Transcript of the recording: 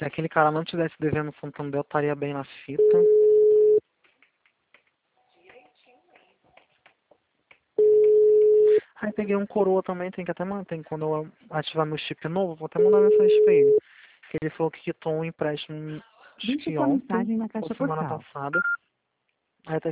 Se aquele cara não tivesse devendo Santander, eu estaria bem na fita. Aí peguei um coroa também, tem que até mandar, quando eu ativar meu chip novo, vou até mandar mensagem pra ele. Que ele falou que quitou um empréstimo, acho Deixe que sua ontem, mensagem na ou caixa semana postal. passada. Aí tá